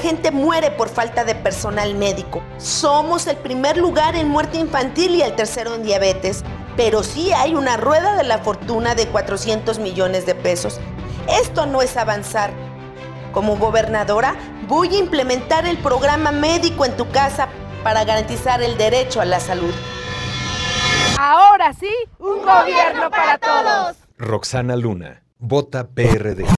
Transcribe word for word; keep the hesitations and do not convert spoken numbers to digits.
gente muere por falta de personal médico. Somos el primer lugar en muerte infantil y el tercero en diabetes. Pero sí hay una rueda de la fortuna de cuatrocientos millones de pesos. Esto no es avanzar. Como gobernadora, voy a implementar el programa Médico en tu Casa para garantizar el derecho a la salud. Ahora sí, un gobierno para todos. Roxana Luna, vota P R D.